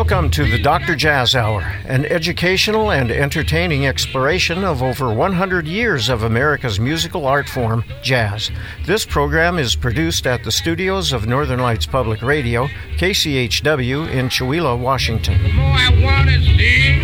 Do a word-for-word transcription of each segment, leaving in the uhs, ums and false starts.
Welcome to the Doctor Jazz Hour, an educational and entertaining exploration of over one hundred years of America's musical art form, jazz. This program is produced at the studios of Northern Lights Public Radio, K C H W in Chewelah, Washington. The more I want to see,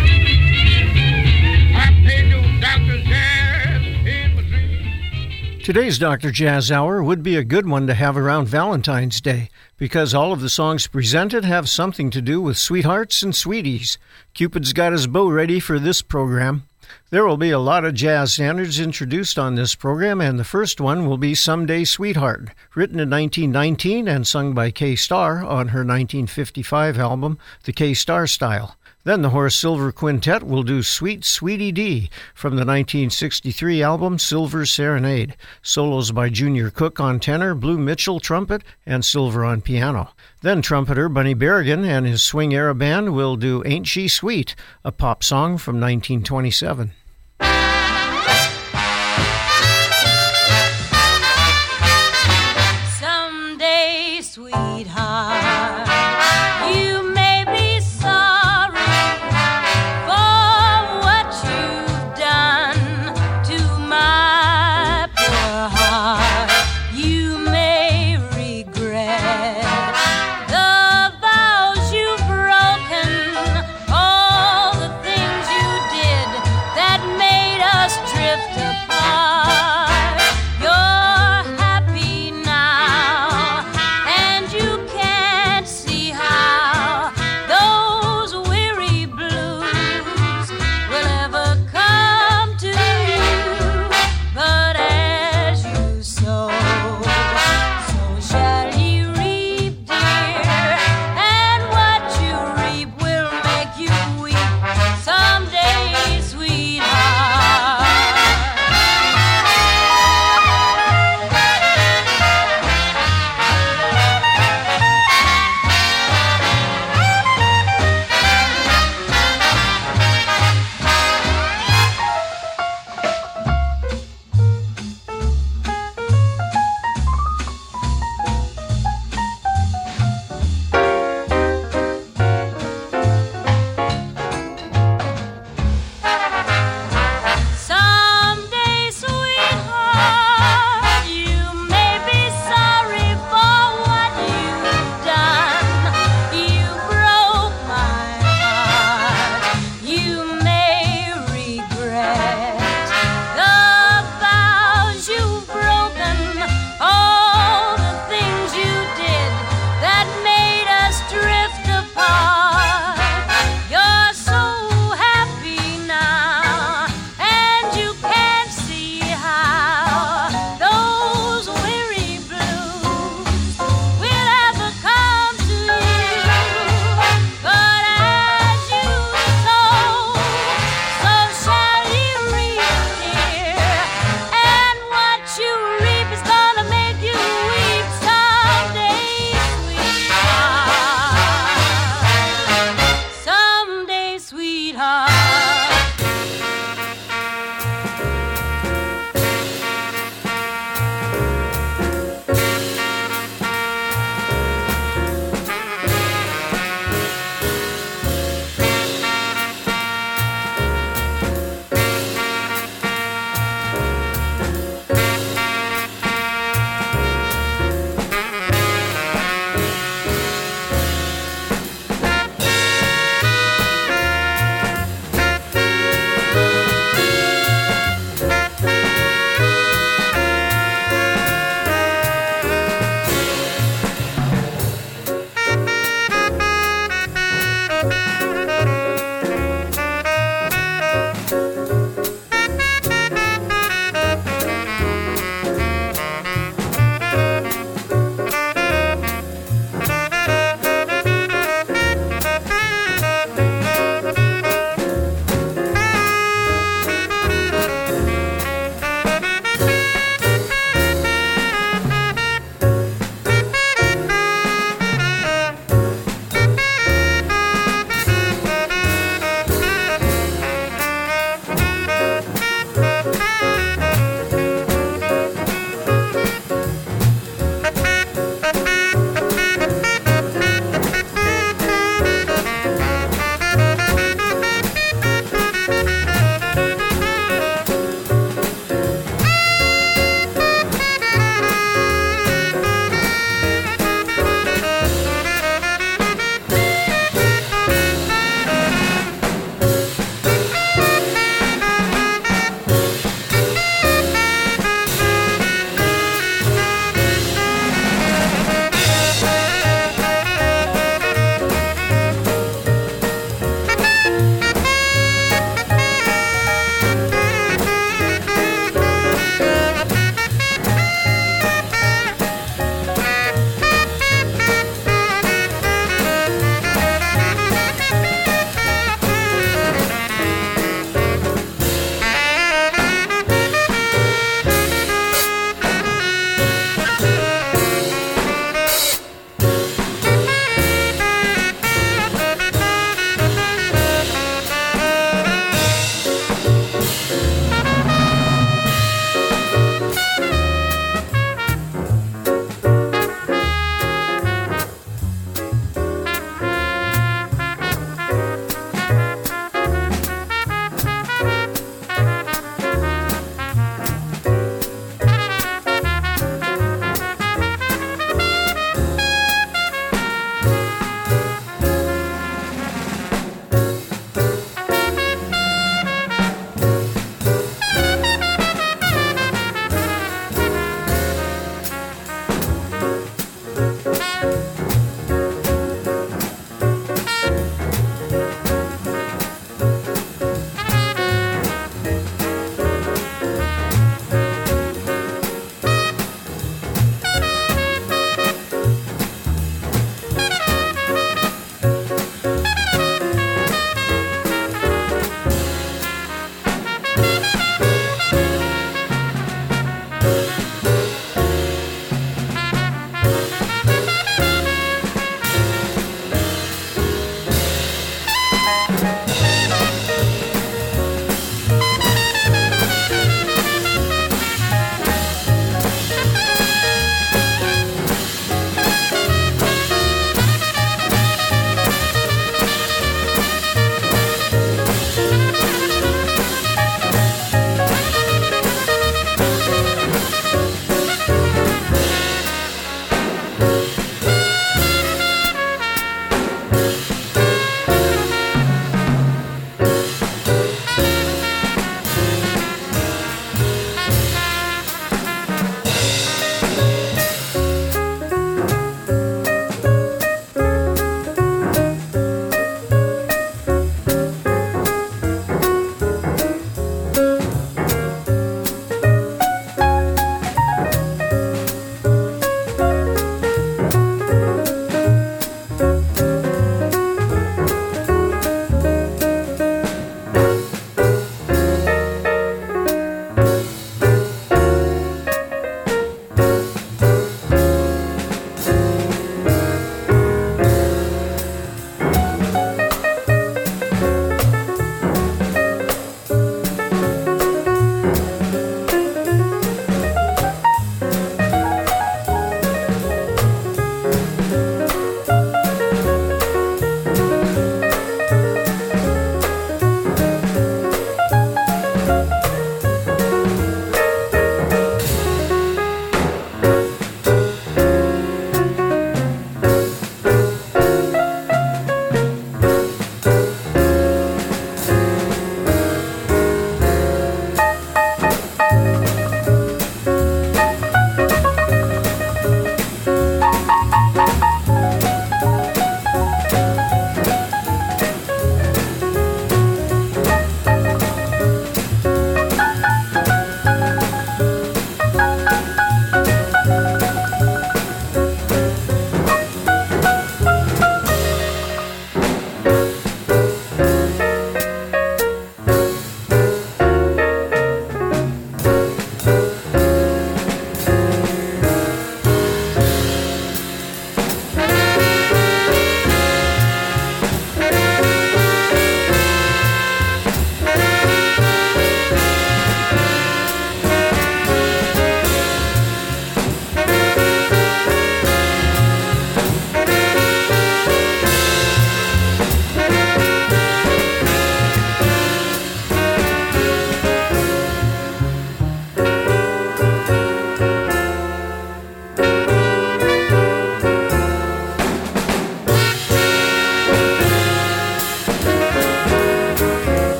I pay no Doctor Jazz in my dreams. Today's Doctor Jazz Hour would be a good one to have around Valentine's Day, because all of the songs presented have something to do with sweethearts and sweeties. Cupid's got his bow ready for this program. There will be a lot of jazz standards introduced on this program, and the first one will be Someday Sweetheart, written in nineteen nineteen and sung by Kay Starr on her nineteen fifty-five album, The Kay Starr Style. Then the Horace Silver Quintet will do Sweet Sweetie Dee from the nineteen sixty-three album Silver Serenade. Solos by Junior Cook on tenor, Blue Mitchell trumpet, and Silver on piano. Then trumpeter Bunny Berrigan and his swing era band will do Ain't She Sweet, a pop song from nineteen twenty-seven. Someday, sweetheart, that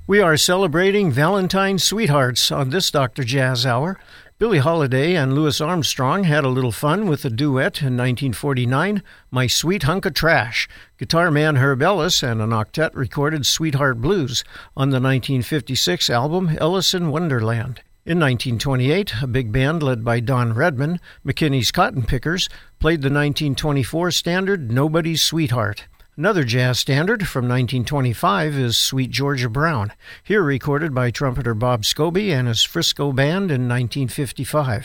We are celebrating Valentine's Sweethearts on this Doctor Jazz Hour. Billie Holiday and Louis Armstrong had a little fun with a duet in nineteen forty-nine, My Sweet Hunk of Trash. Guitar man Herb Ellis and an octet recorded Sweetheart Blues on the nineteen fifty-six album Ellis in Wonderland. In nineteen twenty-eight, a big band led by Don Redman, McKinney's Cotton Pickers, played the nineteen twenty-four standard Nobody's Sweetheart. Another jazz standard from nineteen twenty-five is Sweet Georgia Brown, here recorded by trumpeter Bob Scobie and his Frisco Band in nineteen fifty-five.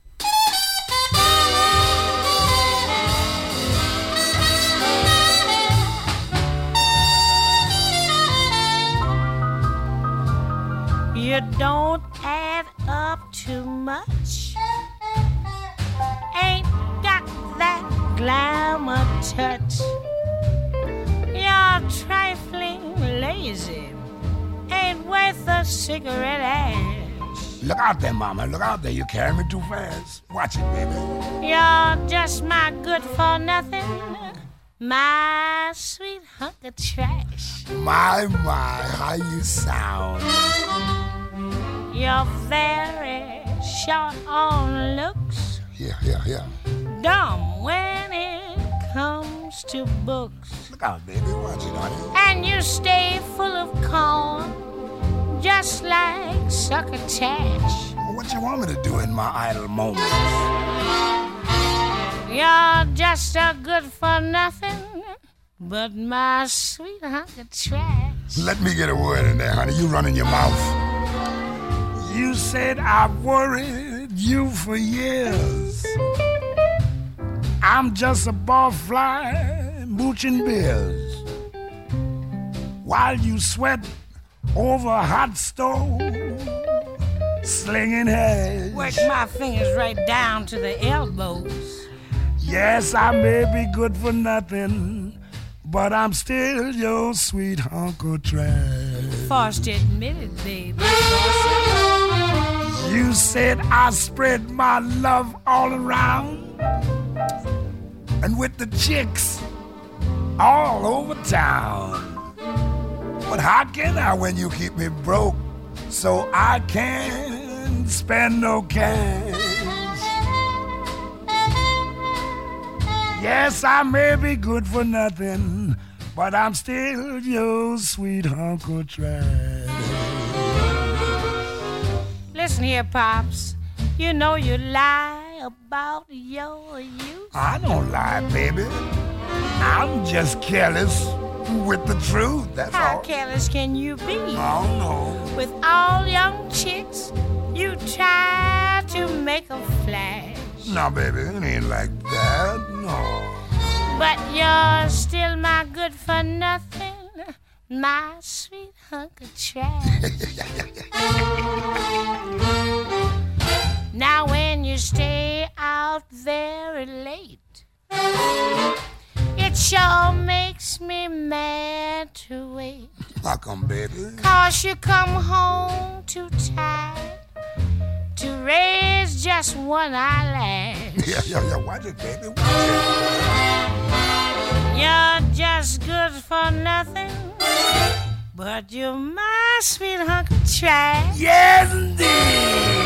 You don't add up too much. Ain't got that glamour touch. You're trifling lazy. Ain't worth a cigarette ash. Look out there, Mama. Look out there. You carry me too fast. Watch it, baby. You're just my good for nothing. My sweet hunk of trash. My, my, how you sound. You're very short on looks. Yeah, yeah, yeah. Dumb when it comes to books. Look out, baby. Watch it, honey. And you stay full of corn, just like succotash. What you want me to do in my idle moments? You're just a good for nothing, but my sweet hunk of trash. Let me get a word in there, honey. You running your mouth. You said I've worried you for years. I'm just a barfly mooching beers while you sweat over a hot stove, slinging hash. Work my fingers right down to the elbows. Yes, I may be good for nothing, but I'm still your sweet hunk of trash. Forced to admit it, baby. You said I spread my love all around, and with the chicks all over town. But how can I when you keep me broke so I can't spend no cash? Yes, I may be good for nothing, but I'm still your sweet hunk of trash. Listen here, Pops. You know you lie about your youth. I don't lie, baby. I'm just careless with the truth, that's How all. careless can you be? Oh, no. With all young chicks, you try to make a flash. No, baby, it ain't like that, no. But you're still my good for nothing, my sweet hunk of trash. Now when you stay out very late, it sure makes me mad to wait. How come, baby? 'Cause you come home too tired to raise just one eyelash. Yeah, yeah, yeah, watch it, baby, watch it. You're just good for nothing, but you're my sweet hunk of trash. Yes, indeed.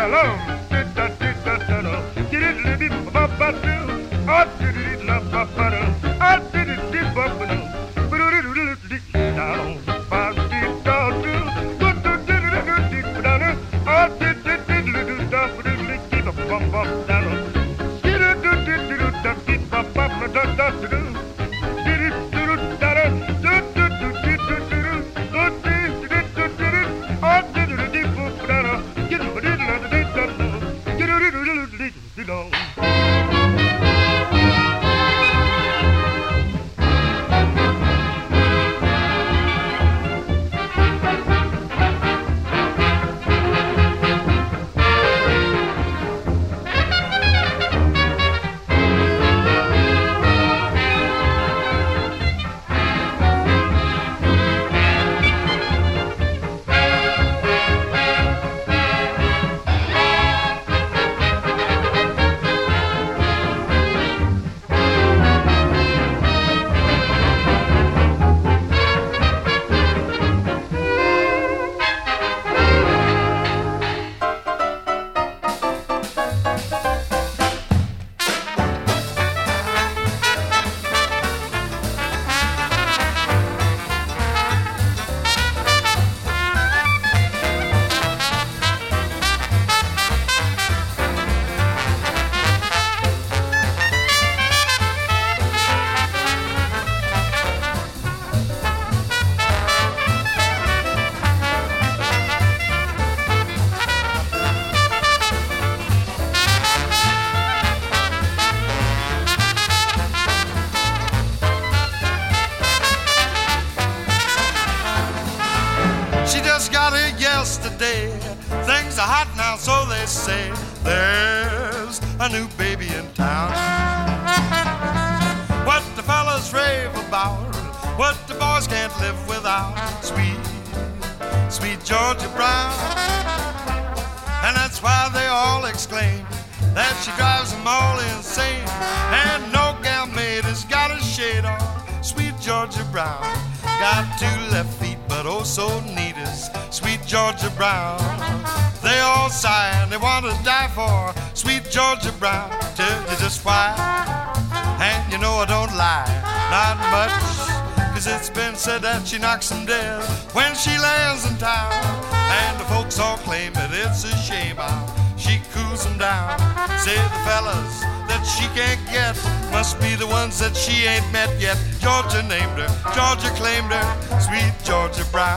yesterday. Things are hot now, so they say. There's a new baby in town. What the fellas rave about, what the boys can't live without. Sweet, sweet Georgia Brown. And that's why they all exclaim that she drives them all insane. And no gal maid has got a shade on sweet Georgia Brown. Got two left feet, but oh so neat is sweet Georgia Brown. They all sigh and they want to die for sweet Georgia Brown. Tell you just why, and you know I don't lie, not much. Cause it's been said that she knocks them dead when she lands in town. And the folks all claim that it's a shame how she cools them down. Say the fellas that she can't get must be the ones that she ain't met yet. Georgia named her, Georgia claimed her, sweet Georgia Brown.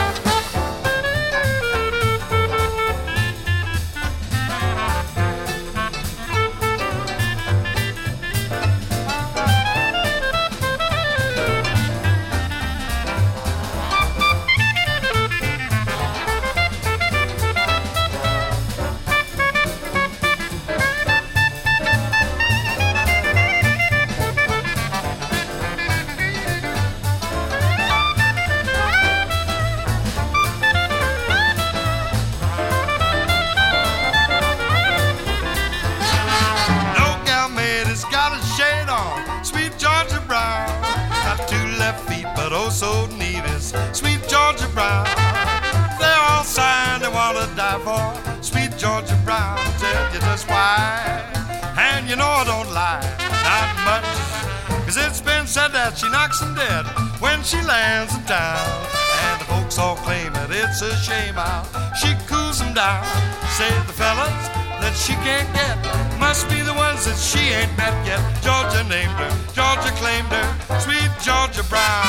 So neat is sweet Georgia Brown. They're all signed they want to die for sweet Georgia Brown. Tell you just why, and you know I don't lie, not much. Cause it's been said that she knocks them dead when she lands in town. And the folks all claim that it's a shame how she cools them down. Say the fellas that she can't get must be the ones that she ain't met yet. Georgia named her, Georgia claimed her, sweet Georgia Brown.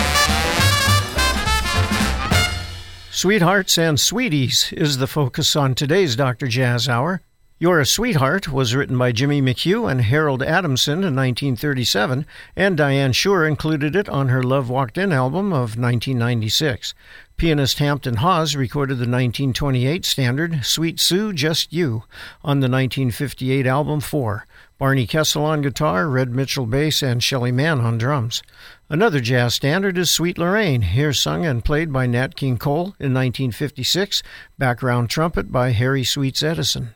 Sweethearts and Sweeties is the focus on today's Doctor Jazz Hour. You're a Sweetheart was written by Jimmy McHugh and Harold Adamson in nineteen thirty-seven, and Diane Shure included it on her Love Walked In album of nineteen ninety-six. Pianist Hampton Hawes recorded the nineteen twenty-eight standard Sweet Sue, Just You on the nineteen fifty-eight album Four. Barney Kessel on guitar, Red Mitchell bass, and Shelley Mann on drums. Another jazz standard is Sweet Lorraine, here sung and played by Nat King Cole in nineteen fifty-six, background trumpet by Harry Sweets Edison.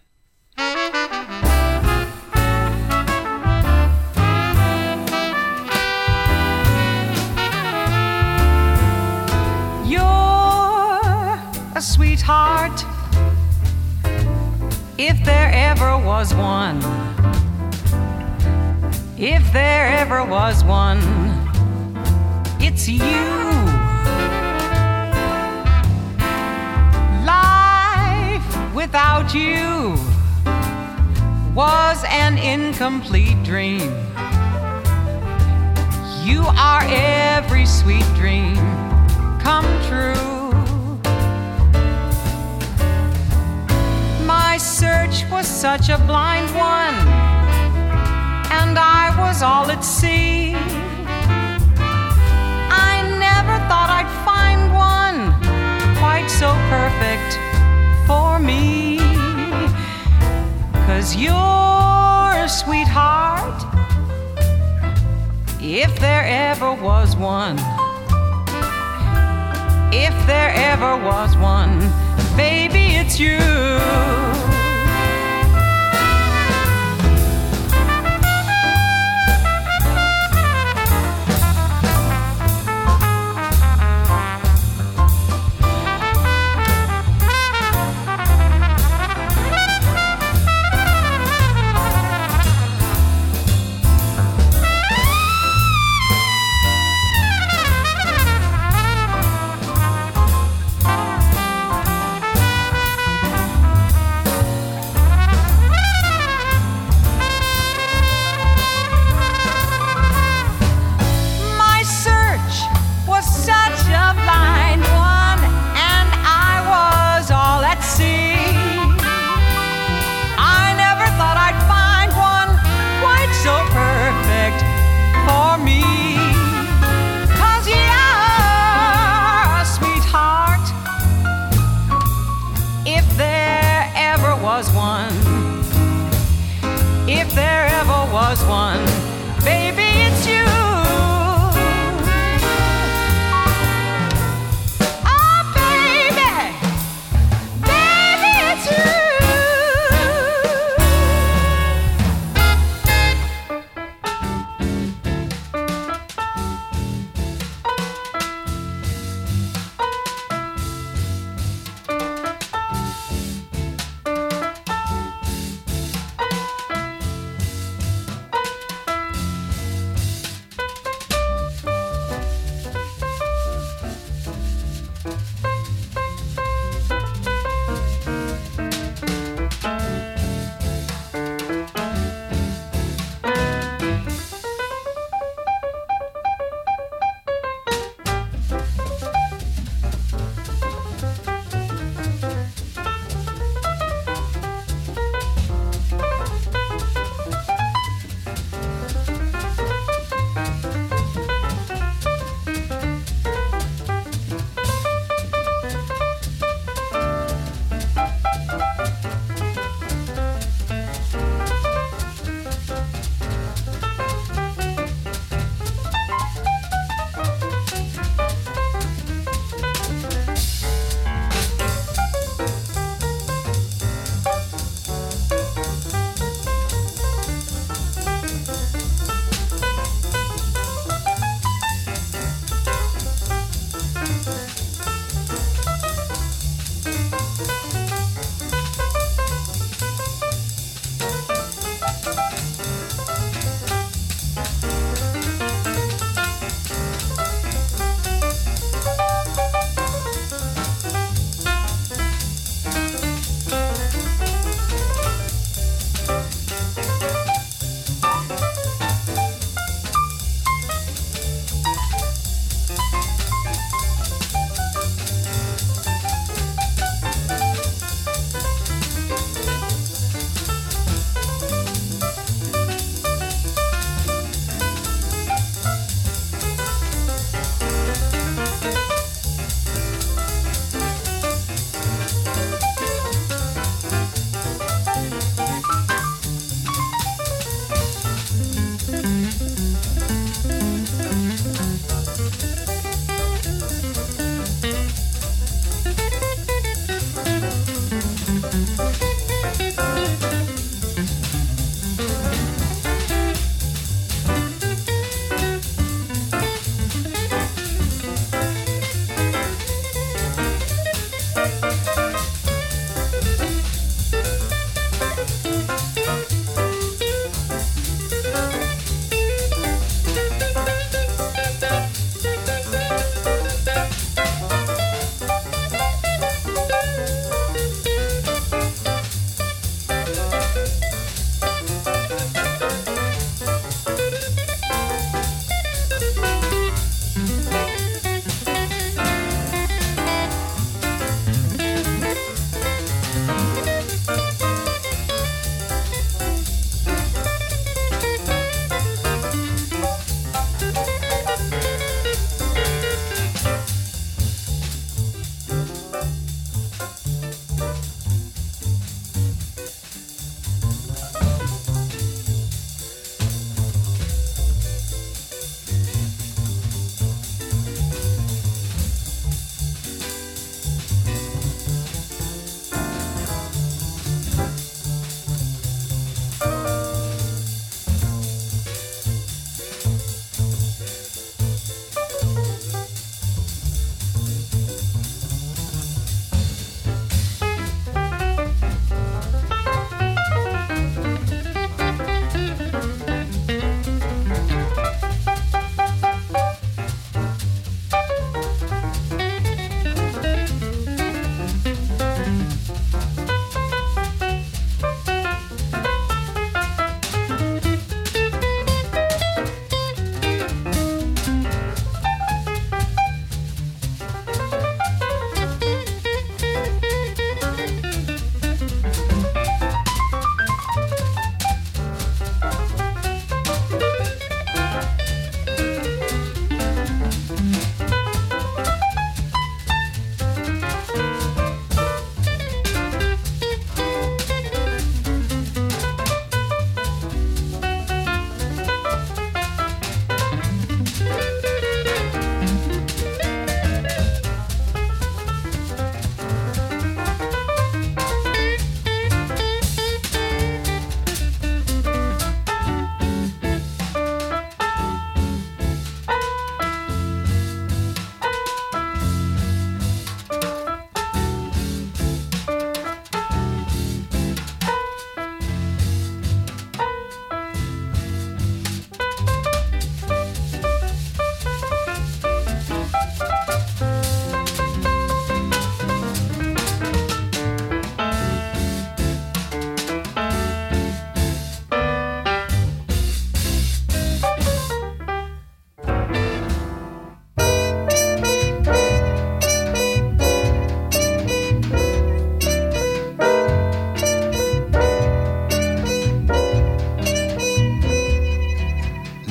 A sweetheart, if there ever was one, if there ever was one, it's you. Life without you was an incomplete dream. You are every sweet dream come true. My search was such a blind one, and I was all at sea. I never thought I'd find one quite so perfect for me. 'Cause you're a sweetheart, if there ever was one, if there ever was one, baby, it's you.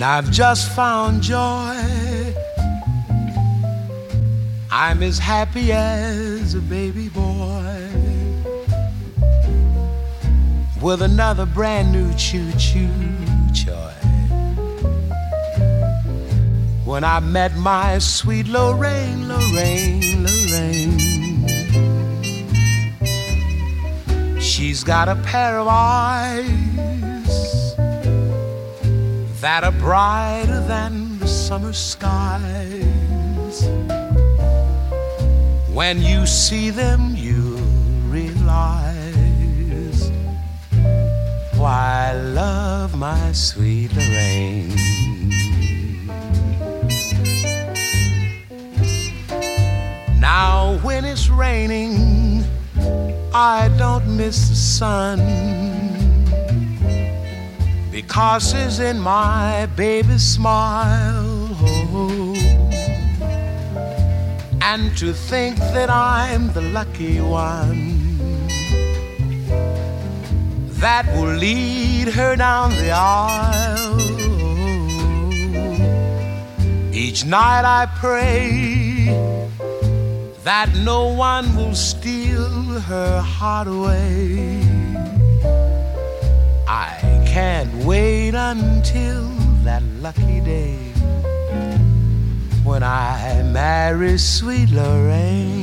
I've just found joy. I'm as happy as a baby boy with another brand new choo-choo joy. When I met my sweet Lorraine, Lorraine, Lorraine. She's got a pair of eyes that are brighter than the summer skies. When you see them, you'll realize why I love my sweet Lorraine. Now when it's raining, I don't miss the sun, because it's in my baby's smile. Oh, and to think that I'm the lucky one that will lead her down the aisle. Each night I pray that no one will steal her heart away. I can't wait until that lucky day when I marry sweet Lorraine.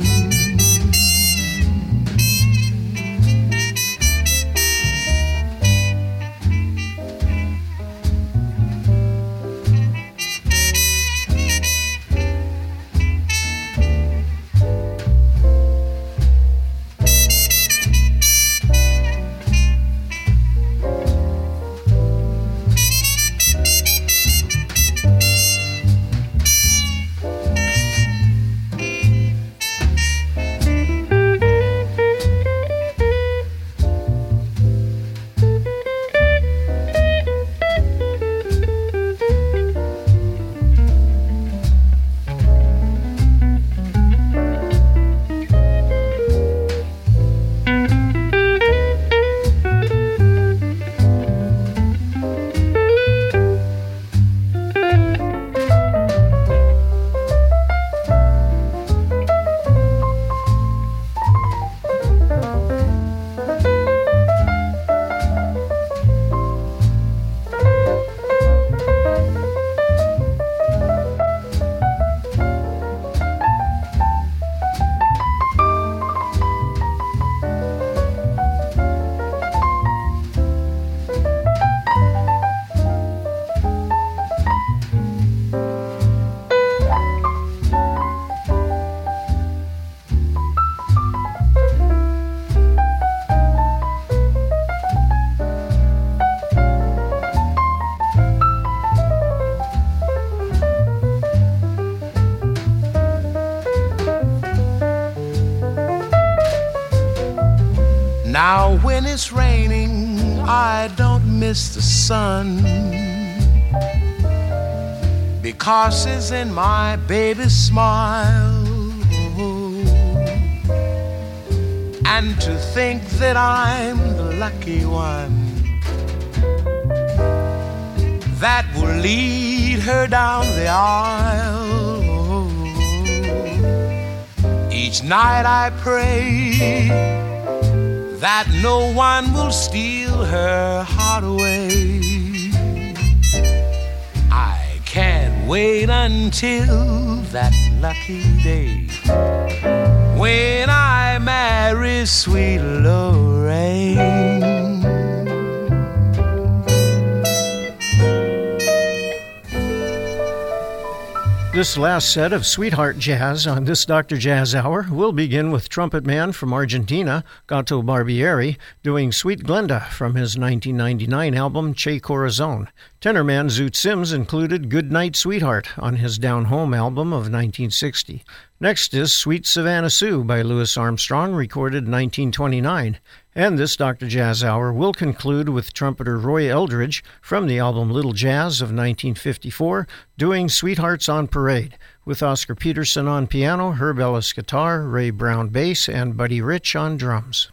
Now when it's raining, I don't miss the sun, because it's in my baby's smile. And to think that I'm the lucky one that will lead her down the aisle. Each night I pray that no one will steal her heart away. I can't wait until that lucky day when I marry sweet Lorraine. This last set of Sweetheart Jazz on this Doctor Jazz Hour will begin with trumpet man from Argentina, Gato Barbieri, doing Sweet Glenda from his nineteen ninety-nine album Che Corazon. Tenor man Zoot Sims included Good Night Sweetheart on his Down Home album of nineteen sixty. Next is Sweet Savannah Sue by Louis Armstrong, recorded nineteen twenty-nine. And this Doctor Jazz Hour will conclude with trumpeter Roy Eldridge from the album Little Jazz of nineteen fifty-four, doing Sweethearts on Parade, with Oscar Peterson on piano, Herb Ellis guitar, Ray Brown bass, and Buddy Rich on drums.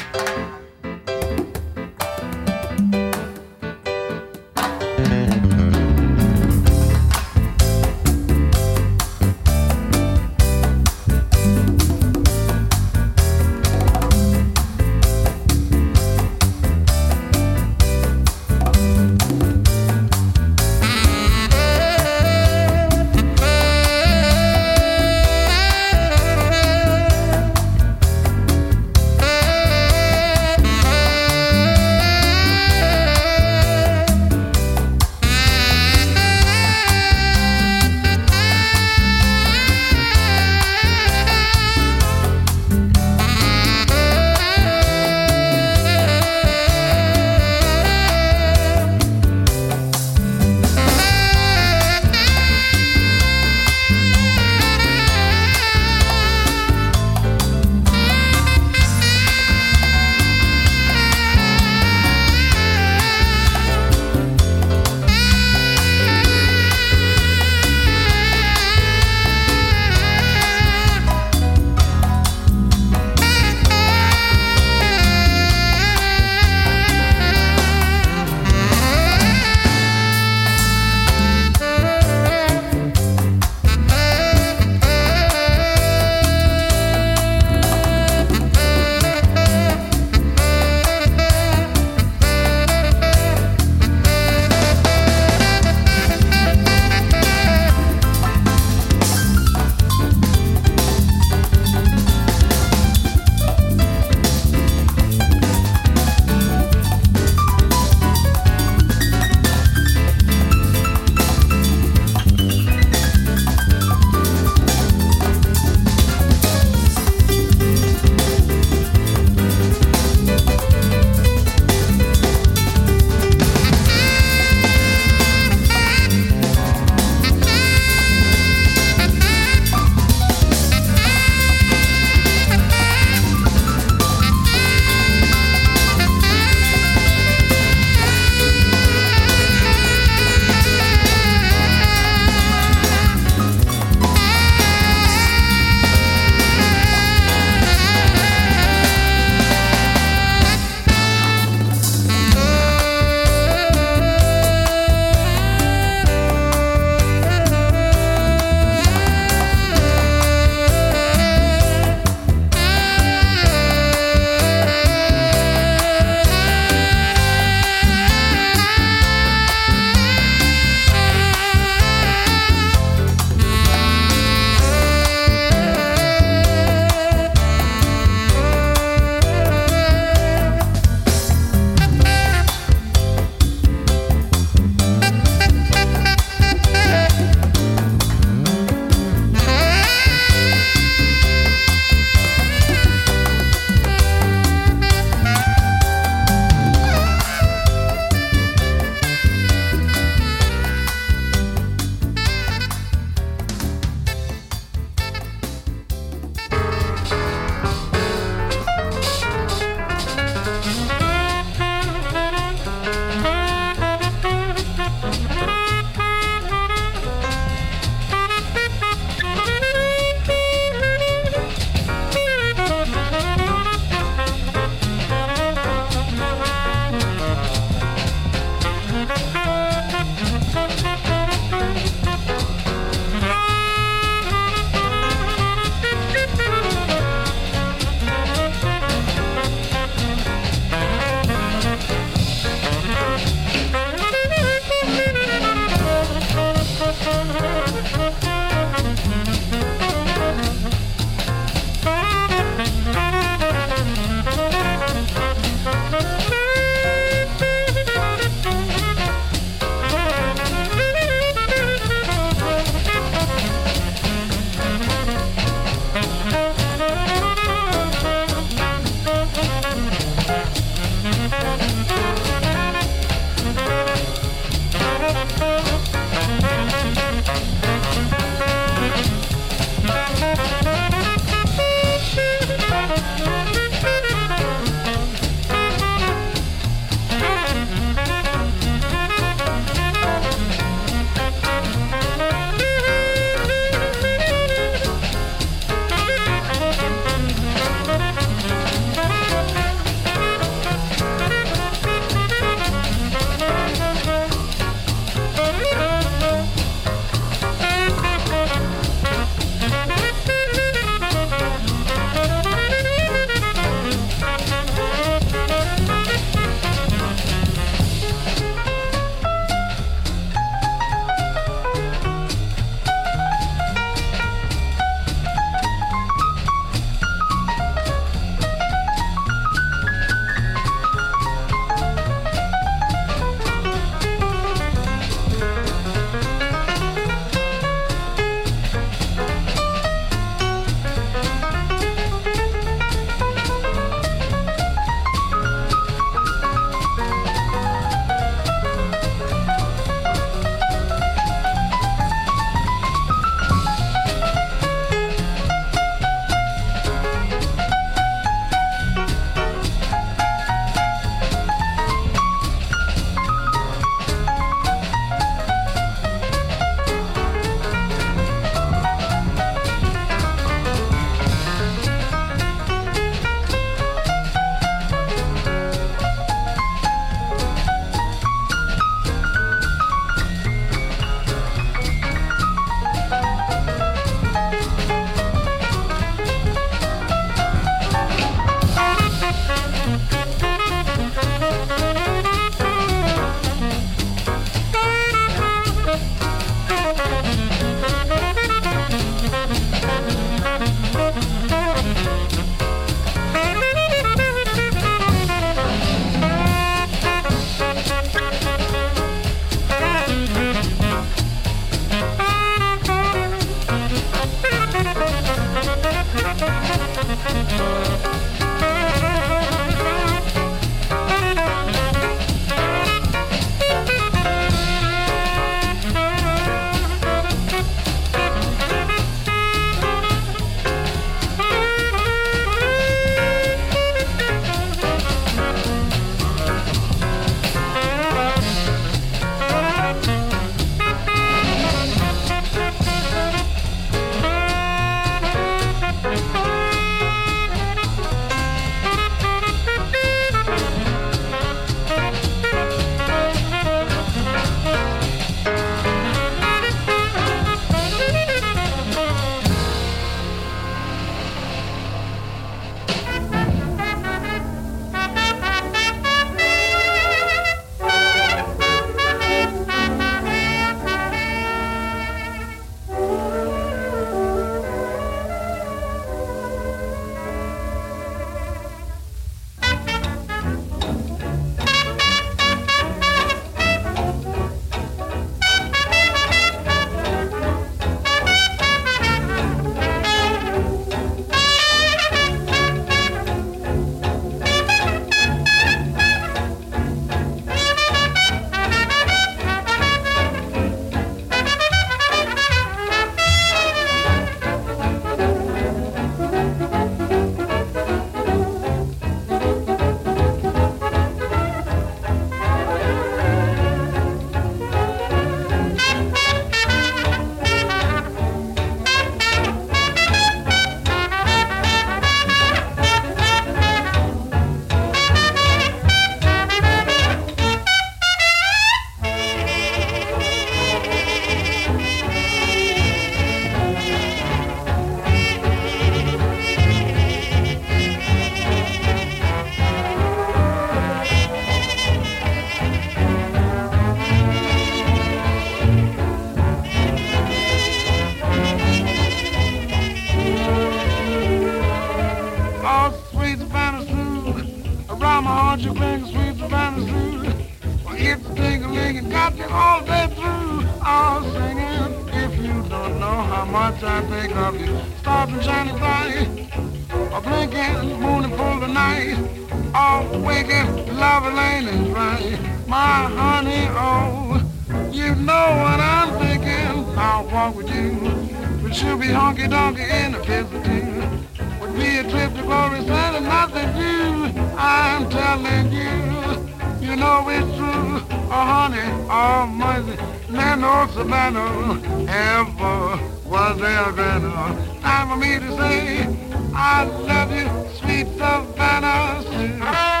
got you all day through, all singing. If you don't know how much I think of you, stars and shining bright, a blinking moon and full of night, all waking, love lane is right. My honey, oh, you know what I'm thinking. I'll walk with you, but she'll be honky-donkey in a kiss or two. Would be a trip to glory, and nothing new. I'm telling you, you know it's true. Oh, honey, oh, mercy, man, no Savannah ever was there better. Time for me to say, I love you, sweet Savannah Sue.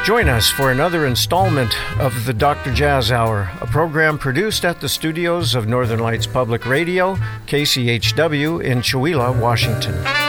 Join us for another installment of the Doctor Jazz Hour, a program produced at the studios of Northern Lights Public Radio, K C H W in Chewelah, Washington.